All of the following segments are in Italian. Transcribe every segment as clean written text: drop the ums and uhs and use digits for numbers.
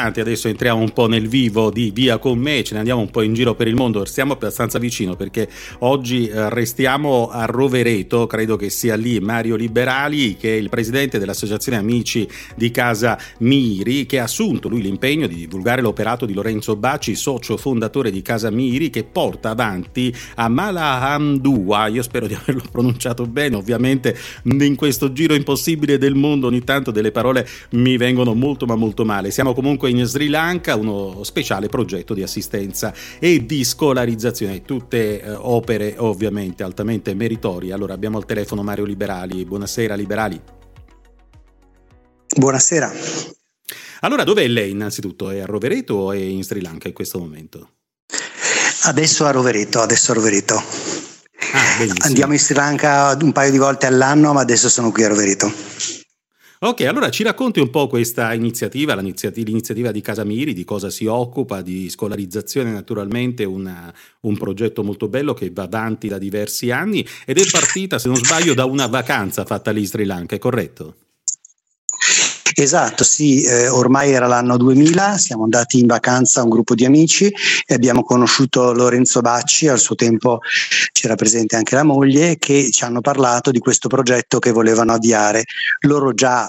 importante. Adesso entriamo un po' nel vivo di Via con me, ce ne andiamo un po' in giro per il mondo, stiamo abbastanza vicino perché oggi restiamo a Rovereto, credo che sia lì Mario Liberali, che è il presidente dell'Associazione Amici di Casa Miri, che ha assunto lui l'impegno di divulgare l'operato di Lorenzo Bacci, socio fondatore di Casa Miri, che porta avanti a Malahamdua, io spero di averlo pronunciato bene, ovviamente in questo giro impossibile del mondo ogni tanto delle parole mi vengono molto ma molto male. Siamo comunque in Sri Lanka, uno speciale progetto di assistenza e di scolarizzazione, tutte opere ovviamente altamente meritorie. Allora abbiamo al telefono Mario Liberali. Buonasera Liberali. Buonasera. Allora, dov'è lei innanzitutto? È a Rovereto o è in Sri Lanka in questo momento? Adesso a Rovereto. Benissimo. Andiamo in Sri Lanka un paio di volte all'anno, ma adesso sono qui a Rovereto. Ok, allora ci racconti un po' questa iniziativa, l'iniziativa di Casa Miri, di cosa si occupa, di scolarizzazione naturalmente, un progetto molto bello che va avanti da diversi anni ed è partita, se non sbaglio, da una vacanza fatta lì in Sri Lanka, è corretto? Esatto, sì, ormai era l'anno 2000, siamo andati in vacanza un gruppo di amici e abbiamo conosciuto Lorenzo Bacci, al suo tempo c'era presente anche la moglie, che ci hanno parlato di questo progetto che volevano avviare. Loro già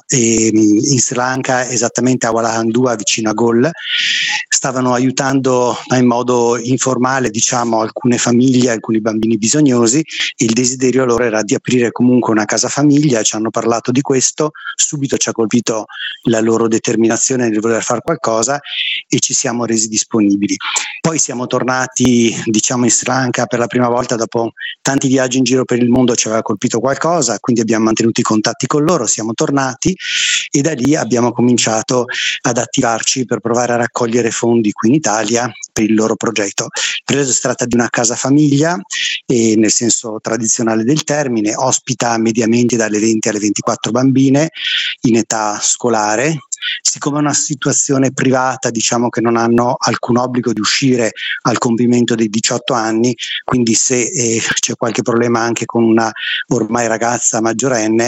in Sri Lanka, esattamente a Walahandua, vicino a Gol, stavano aiutando in modo informale, diciamo, alcune famiglie, alcuni bambini bisognosi. Il desiderio loro era di aprire comunque una casa famiglia, ci hanno parlato di questo, subito ci ha colpito la loro determinazione nel voler fare qualcosa e ci siamo resi disponibili. Poi siamo tornati, diciamo, in Sri Lanka per la prima volta dopo tanti viaggi in giro per il mondo, ci aveva colpito qualcosa, quindi abbiamo mantenuto i contatti con loro, siamo tornati e da lì abbiamo cominciato ad attivarci per provare a raccogliere fondi qui in Italia per il loro progetto. Il progetto si tratta di una casa famiglia e nel senso tradizionale del termine, ospita mediamente dalle 20 alle 24 bambine in età scolare. Siccome è una situazione privata, diciamo che non hanno alcun obbligo di uscire al compimento dei 18 anni, quindi se c'è qualche problema anche con una ormai ragazza maggiorenne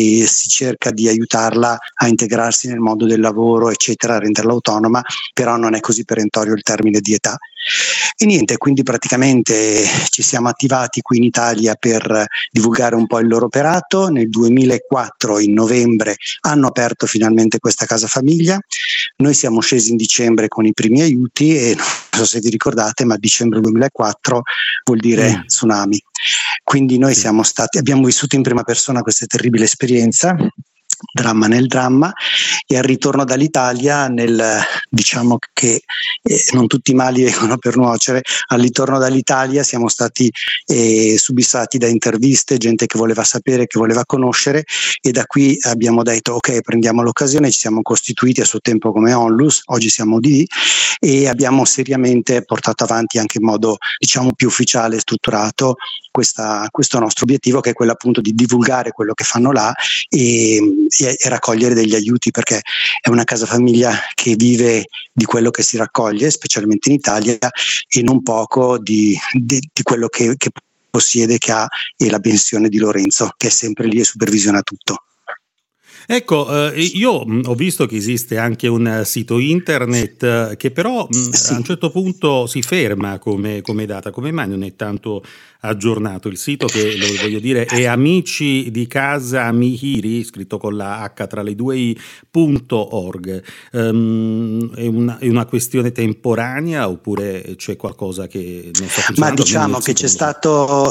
si cerca di aiutarla a integrarsi nel mondo del lavoro, eccetera, a renderla autonoma, però non è così perentorio il termine di età. E niente, quindi praticamente ci siamo attivati qui in Italia per divulgare un po' il loro operato. Nel 2004, in novembre, hanno aperto finalmente questa casa famiglia. Noi siamo scesi in dicembre con i primi aiuti e non so se vi ricordate, ma dicembre 2004 vuol dire tsunami. Quindi noi abbiamo vissuto in prima persona questa terribile esperienza, dramma nel dramma, e al ritorno dall'Italia, diciamo che non tutti i mali vengono per nuocere, al ritorno dall'Italia siamo stati subissati da interviste, gente che voleva sapere, che voleva conoscere, e da qui abbiamo detto ok, prendiamo l'occasione, ci siamo costituiti a suo tempo come Onlus, oggi siamo ODI, e abbiamo seriamente portato avanti anche in modo, diciamo, più ufficiale e strutturato questo nostro obiettivo, che è quello appunto di divulgare quello che fanno là e raccogliere degli aiuti, perché è una casa famiglia che vive di quello che si raccoglie, specialmente in Italia, e non poco di quello che possiede, che ha, e la pensione di Lorenzo, che è sempre lì e supervisiona tutto. Ecco, io ho visto che esiste anche un sito internet che però a un certo punto si ferma come data. Come mai non è tanto aggiornato il sito, che lo voglio dire è Amici di Casa Miri, scritto con la H tra le due i.org? È una questione temporanea oppure c'è qualcosa che non sta funzionando? Ma diciamo che c'è stato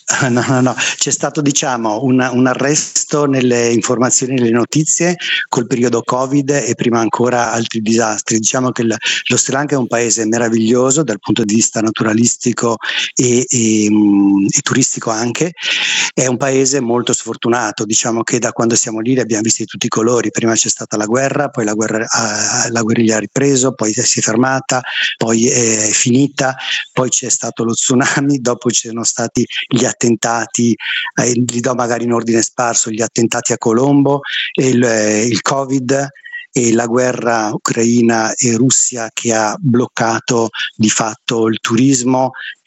diciamo un arresto nelle informazioni, nelle notizie col periodo Covid e prima ancora altri disastri. Diciamo che lo Sri Lanka è un paese meraviglioso dal punto di vista naturalistico e turistico anche. È un paese molto sfortunato, diciamo che da quando siamo lì li abbiamo visti di tutti i colori. Prima c'è stata la guerra, poi la guerriglia ha ripreso, poi si è fermata, poi è finita, poi c'è stato lo tsunami, dopo ci sono stati gli attentati, li do magari in ordine sparso, gli attentati a Colombo, il Covid e la guerra ucraina e Russia che ha bloccato di fatto il turismo, che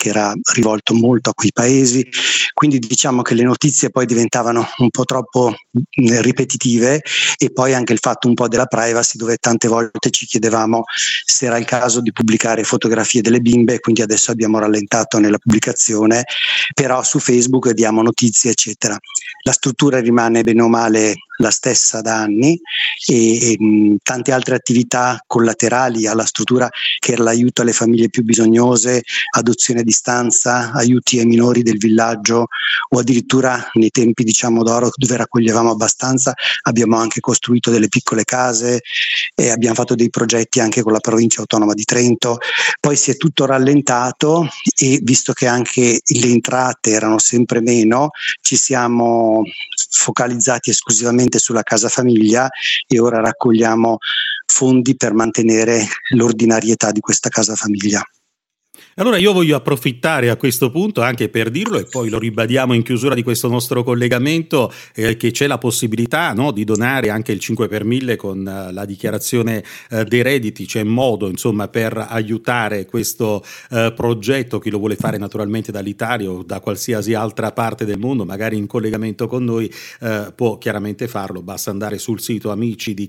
che era rivolto molto a quei paesi, quindi diciamo che le notizie poi diventavano un po' troppo ripetitive, e poi anche il fatto un po' della privacy, dove tante volte ci chiedevamo se era il caso di pubblicare fotografie delle bimbe, quindi adesso abbiamo rallentato nella pubblicazione, però su Facebook diamo notizie eccetera. La struttura rimane bene o male la stessa da anni, e tante altre attività collaterali alla struttura, che era l'aiuto alle famiglie più bisognose, adozione a distanza, aiuti ai minori del villaggio, o addirittura nei tempi diciamo d'oro, dove raccoglievamo abbastanza, abbiamo anche costruito delle piccole case e abbiamo fatto dei progetti anche con la provincia autonoma di Trento. Poi si è tutto rallentato, e visto che anche le entrate erano sempre meno, ci siamo focalizzati esclusivamente sulla casa famiglia, e ora raccogliamo fondi per mantenere l'ordinarietà di questa casa famiglia. Allora io voglio approfittare a questo punto anche per dirlo, e poi lo ribadiamo in chiusura di questo nostro collegamento, che c'è la possibilità, no, di donare anche il 5 per 1000 con la dichiarazione dei redditi. C'è modo insomma per aiutare questo progetto. Chi lo vuole fare naturalmente dall'Italia o da qualsiasi altra parte del mondo, magari in collegamento con noi, può chiaramente farlo. Basta andare sul sito amici di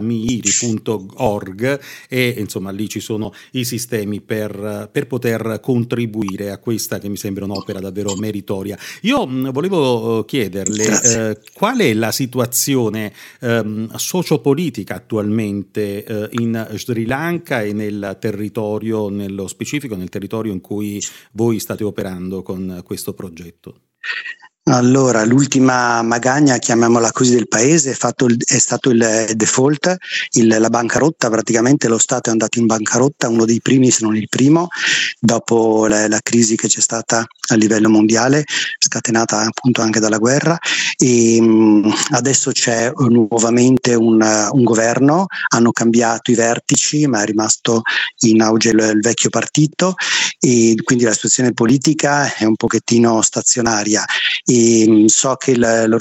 casamihiri.org, e insomma lì ci sono i sistemi per poter contribuire a questa, che mi sembra un'opera davvero meritoria. Io volevo chiederle qual è la situazione sociopolitica attualmente in Sri Lanka e nel territorio, nello specifico nel territorio in cui voi state operando con questo progetto. Allora, l'ultima magagna, chiamiamola così, del paese è stato il default, la bancarotta. Praticamente lo Stato è andato in bancarotta, uno dei primi se non il primo, dopo la crisi che c'è stata a livello mondiale, scatenata appunto anche dalla guerra, e adesso c'è nuovamente un governo, hanno cambiato i vertici, ma è rimasto in auge il vecchio partito, e quindi la situazione politica è un pochettino stazionaria. E so che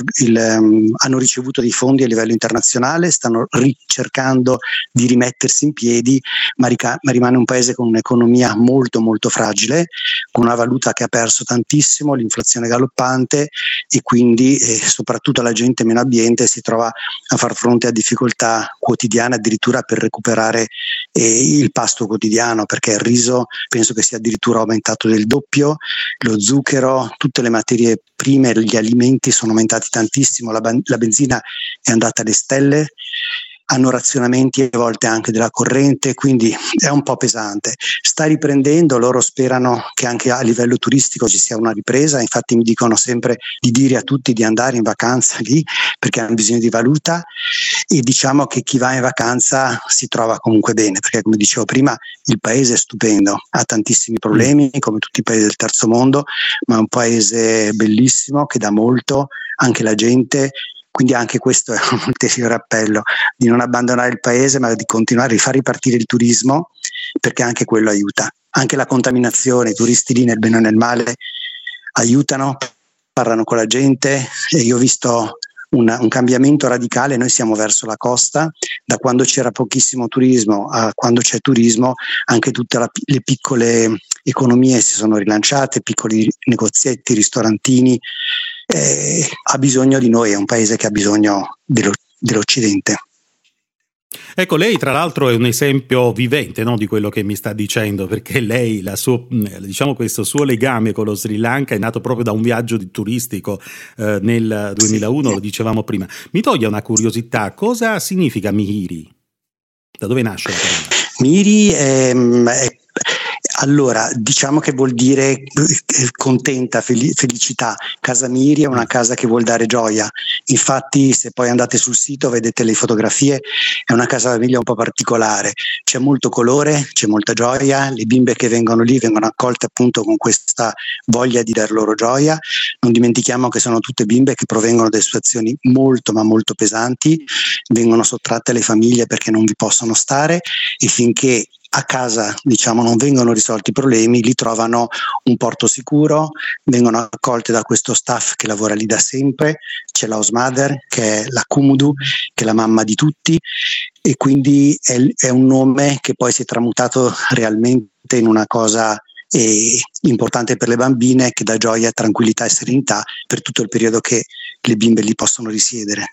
hanno ricevuto dei fondi a livello internazionale, stanno ricercando di rimettersi in piedi, ma rimane un paese con un'economia molto molto fragile, con una valuta che ha perso tantissimo, l'inflazione galoppante, e quindi soprattutto la gente meno abbiente si trova a far fronte a difficoltà quotidiane, addirittura per recuperare il pasto quotidiano, perché il riso penso che sia addirittura aumentato del doppio, lo zucchero, tutte le materie prime, gli alimenti sono aumentati tantissimo, la benzina è andata alle stelle, hanno razionamenti a volte anche della corrente, quindi è un po' pesante. Sta riprendendo, loro sperano che anche a livello turistico ci sia una ripresa, infatti mi dicono sempre di dire a tutti di andare in vacanza lì perché hanno bisogno di valuta, e diciamo che chi va in vacanza si trova comunque bene, perché come dicevo prima il paese è stupendo, ha tantissimi problemi come tutti i paesi del terzo mondo, ma è un paese bellissimo che dà molto, anche la gente. Quindi anche questo è un ulteriore appello, di non abbandonare il paese, ma di continuare a far ripartire il turismo, perché anche quello aiuta. Anche la contaminazione, i turisti lì nel bene o nel male aiutano, parlano con la gente, e io ho visto un cambiamento radicale. Noi siamo verso la costa, da quando c'era pochissimo turismo a quando c'è turismo, anche tutte le piccole economie si sono rilanciate, piccoli negozietti, ristorantini. Ha bisogno di noi, è un paese che ha bisogno dell'Occidente. Ecco, lei tra l'altro è un esempio vivente, no, di quello che mi sta dicendo, perché lei, diciamo questo suo legame con lo Sri Lanka è nato proprio da un viaggio turistico nel 2001, lo dicevamo prima. Mi toglie una curiosità, cosa significa Mihiri? Da dove nasce la parola? Mihiri allora, diciamo che vuol dire contenta, felicità. Casa Mihiri è una casa che vuol dare gioia. Infatti, se poi andate sul sito, vedete le fotografie, è una casa famiglia un po' particolare. C'è molto colore, c'è molta gioia. Le bimbe che vengono lì vengono accolte appunto con questa voglia di dar loro gioia. Non dimentichiamo che sono tutte bimbe che provengono da situazioni molto ma molto pesanti, vengono sottratte alle famiglie perché non vi possono stare, e finché a casa diciamo non vengono risolti i problemi, li trovano un porto sicuro, vengono accolte da questo staff che lavora lì da sempre. C'è la house mother che è la Kumudu, che è la mamma di tutti, e quindi è un nome che poi si è tramutato realmente in una cosa e importante per le bambine, che dà gioia, tranquillità e serenità per tutto il periodo che le bimbe lì possono risiedere.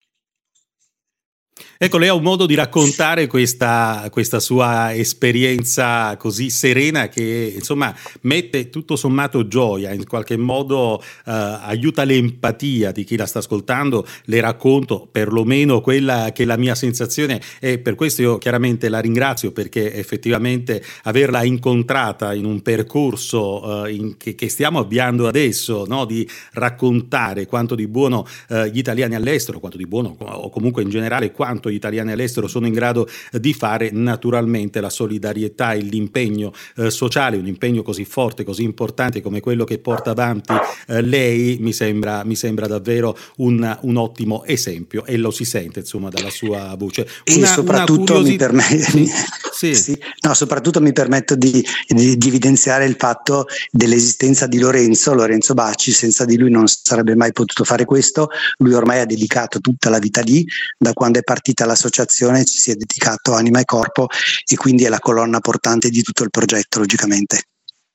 Ecco, lei ha un modo di raccontare questa sua esperienza così serena che insomma mette tutto sommato gioia, in qualche modo aiuta l'empatia di chi la sta ascoltando. Le racconto perlomeno quella che è la mia sensazione e per questo io chiaramente la ringrazio, perché effettivamente averla incontrata in un percorso che stiamo avviando adesso, no? Di raccontare quanto di buono gli italiani all'estero, quanto di buono o comunque in generale quanto gli italiani all'estero sono in grado di fare, naturalmente la solidarietà e l'impegno sociale, un impegno così forte, così importante come quello che porta avanti lei, mi sembra davvero un ottimo esempio, e lo si sente insomma dalla sua voce. E soprattutto soprattutto mi permetto di evidenziare il fatto dell'esistenza di Lorenzo Bacci. Senza di lui non sarebbe mai potuto fare questo. Lui ormai ha dedicato tutta la vita lì, da quando è partita l'associazione ci si è dedicato anima e corpo, e quindi è la colonna portante di tutto il progetto, logicamente.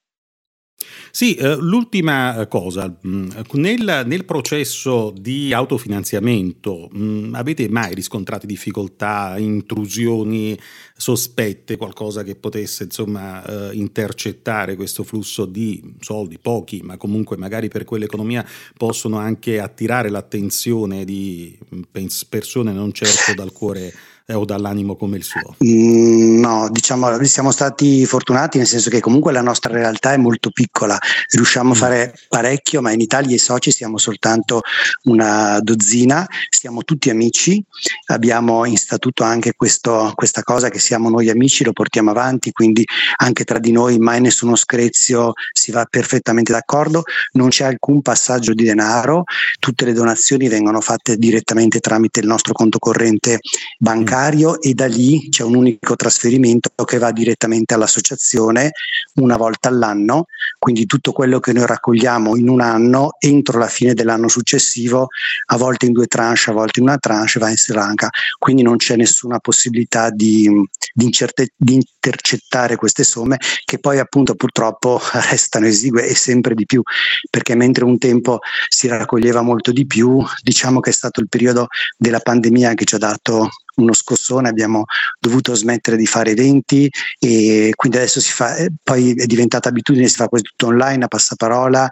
Sì, l'ultima cosa, nel processo di autofinanziamento avete mai riscontrato difficoltà, intrusioni sospette, qualcosa che potesse insomma intercettare questo flusso di soldi, pochi, ma comunque magari per quell'economia possono anche attirare l'attenzione di persone non certo dal cuore o dall'animo come il suo? No, diciamo siamo stati fortunati, nel senso che comunque la nostra realtà è molto piccola, riusciamo a fare parecchio, ma in Italia i soci siamo soltanto una dozzina, siamo tutti amici, abbiamo in statuto anche questa cosa che siamo noi amici, lo portiamo avanti, quindi anche tra di noi mai nessuno screzio, si va perfettamente d'accordo, non c'è alcun passaggio di denaro, tutte le donazioni vengono fatte direttamente tramite il nostro conto corrente bancario, e da lì c'è un unico trasferimento che va direttamente all'associazione una volta all'anno, quindi tutto quello che noi raccogliamo in un anno entro la fine dell'anno successivo, a volte in 2 tranche, a volte in una tranche, va in Sri Lanka, quindi non c'è nessuna possibilità di intercettare queste somme, che poi appunto purtroppo restano esigue e sempre di più, perché mentre un tempo si raccoglieva molto di più, diciamo che è stato il periodo della pandemia che ci ha dato uno scossone, abbiamo dovuto smettere di fare eventi e quindi adesso si fa, poi è diventata abitudine, si fa quasi tutto online, a passaparola,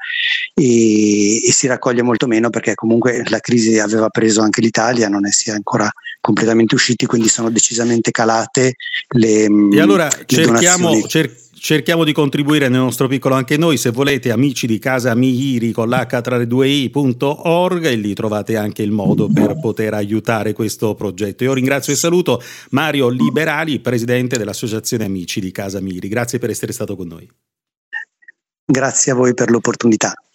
e si raccoglie molto meno, perché comunque la crisi aveva preso anche l'Italia, non si è ancora completamente usciti, quindi sono decisamente calate le donazioni. Cerchiamo di contribuire nel nostro piccolo anche noi. Se volete, amici di Casa Mihiri con l'H tra le due i.org, e lì trovate anche il modo per poter aiutare questo progetto. Io ringrazio e saluto Mario Liberali, presidente dell'Associazione Amici di Casa Mihiri. Grazie per essere stato con noi. Grazie a voi per l'opportunità.